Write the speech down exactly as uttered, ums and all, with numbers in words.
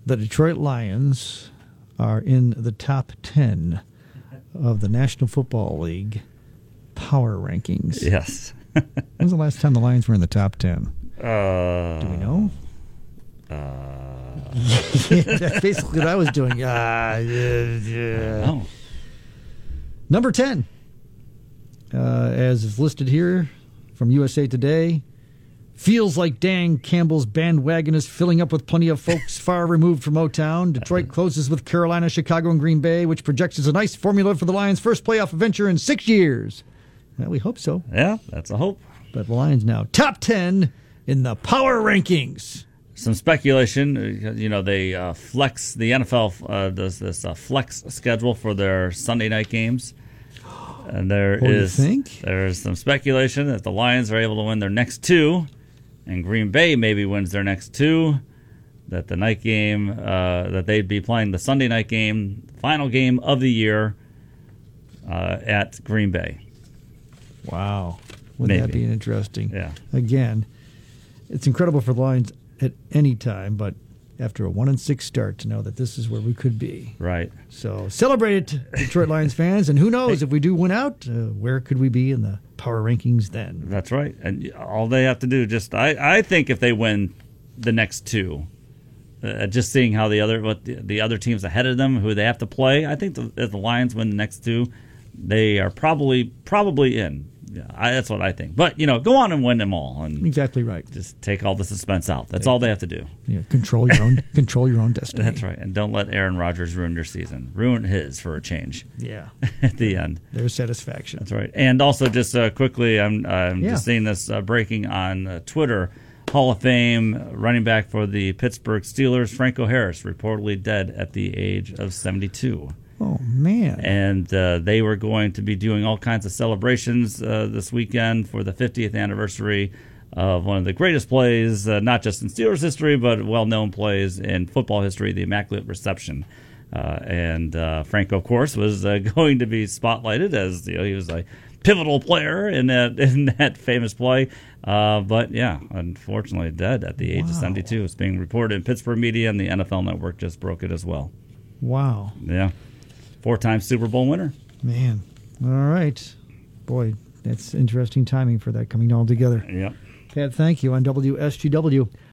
the Detroit Lions are in the top ten of the National Football League power rankings. Yes. When was the last time the Lions were in the top ten? Uh, Do we know? Uh, yeah, that's basically what I was doing. Uh, yeah, yeah. Oh. Number ten, uh, as is listed here from U S A Today, feels like Dan Campbell's bandwagon is filling up with plenty of folks far removed from O-Town. Detroit closes with Carolina, Chicago, and Green Bay, which projects as a nice formula for the Lions' first playoff adventure in six years. Well, we hope so. Yeah, that's a hope. But the Lions now top ten in the power rankings. Some speculation, you know, they uh, flex, the N F L uh, does this uh, flex schedule for their Sunday night games. And there What is do you think? there's some speculation that the Lions are able to win their next two, and Green Bay maybe wins their next two, that the night game, uh, that they'd be playing the Sunday night game, final game of the year uh, at Green Bay. Wow. Wouldn't that Maybe. be interesting? Yeah. Again, it's incredible for the Lions at any time, but after a one and six start, to know that this is where we could be. Right. So celebrate it, Detroit Lions fans, and who knows, if we do win out, uh, where could we be in the power rankings then? That's right. And all they have to do, just I, I think if they win the next two, uh, just seeing how the other what the, the other teams ahead of them, who they have to play, I think the, if the Lions win the next two, they are probably probably in. Yeah, I, that's what I think. But, you know, go on and win them all. And Exactly right. just take all the suspense out. That's all they have to do. Yeah, control your own control your own destiny. That's right. And don't let Aaron Rodgers ruin your season. Ruin his for a change Yeah, at the end. their satisfaction. That's right. And also, just uh, quickly, I'm, I'm Yeah. just seeing this uh, breaking on uh, Twitter. Hall of Fame running back for the Pittsburgh Steelers, Franco Harris, reportedly dead at the age of seventy-two. Oh, man. And uh, they were going to be doing all kinds of celebrations uh, this weekend for the fiftieth anniversary of one of the greatest plays, uh, not just in Steelers history, but well-known plays in football history, the Immaculate Reception. Uh, and uh, Franco, of course, was uh, going to be spotlighted as, you know, he was a pivotal player in that in that famous play. Uh, but, yeah, unfortunately dead at the age Wow. of seventy-two. It's being reported in Pittsburgh media, and the N F L Network just broke it as well. Wow. Yeah. Four-time Super Bowl winner. Man. All right. Boy, that's interesting timing for that coming all together. Yep. Pat, thank you. On W S G W,